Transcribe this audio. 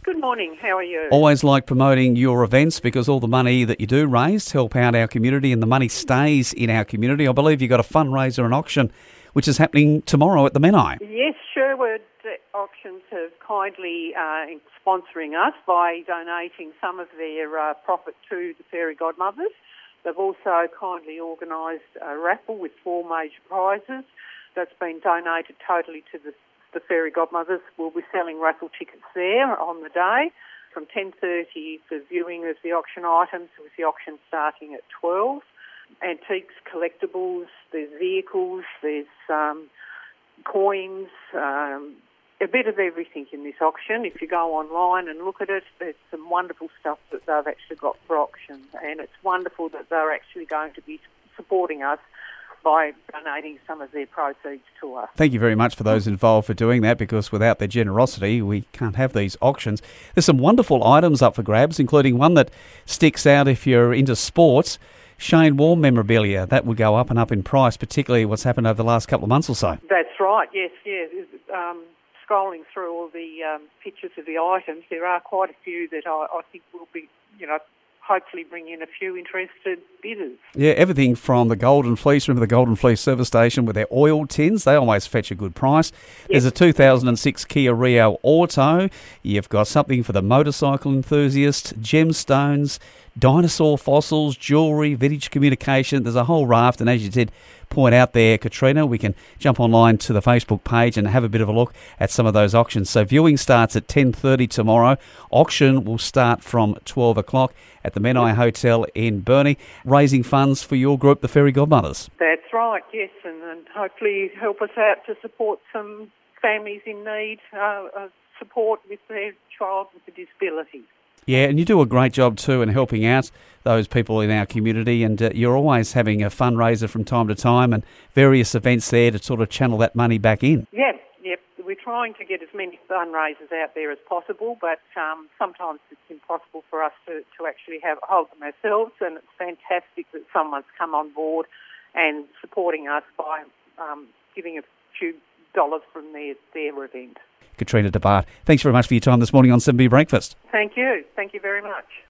Good morning. How are you? Always like promoting your events because all the money that you do raise to help out our community and the money stays in our community. I believe you've got a fundraiser and auction which is happening tomorrow at the Menai. Yes, Sherwood Auctions have kindly sponsoring us by donating some of their profit to the Fairy Godmothers. They've also kindly organised a raffle with 4 major prizes that's been donated totally to the Fairy Godmothers. We'll be selling raffle tickets there on the day from 10:30 for viewing of the auction items, with the auction starting at 12. Antiques, collectibles, there's vehicles, there's coins, a bit of everything in this auction. If you go online and look at it, there's some wonderful stuff that they've actually got for auction, and it's wonderful that they're actually going to be supporting us by donating some of their proceeds to us. Thank you very much for those involved for doing that, because without their generosity, we can't have these auctions. There's some wonderful items up for grabs, including one that sticks out if you're into sports. Shane Warne memorabilia, that will go up and up in price, particularly what's happened over the last couple of months or so. That's right, yes. Scrolling through all the pictures of the items, there are quite a few that I think will be, hopefully bring in a few interested bidders. Yeah, everything from the Golden Fleece, remember the Golden Fleece service station with their oil tins, they always fetch a good price. Yep. There's a 2006 Kia Rio Auto. You've got something for the motorcycle enthusiast, gemstones, dinosaur fossils, jewellery, vintage communication. There's a whole raft, and as you did point out there, Katrina, we can jump online to the Facebook page and have a bit of a look at some of those auctions. So viewing starts at 10:30 tomorrow. Auction will start from 12 o'clock at the Menai Hotel in Burnie, raising funds for your group, the Fairy Godmothers. That's right, yes, and hopefully help us out to support some families in need of support with their child with a disability. Yeah, and you do a great job too in helping out those people in our community, and you're always having a fundraiser from time to time and various events there to sort of channel that money back in. Yep. We're trying to get as many fundraisers out there as possible, but sometimes it's impossible for us to actually hold them ourselves, and it's fantastic that someone's come on board and supporting us by giving a few dollars from their event. Katrina De Baart, thanks very much for your time this morning on 7B Breakfast. Thank you. Thank you very much.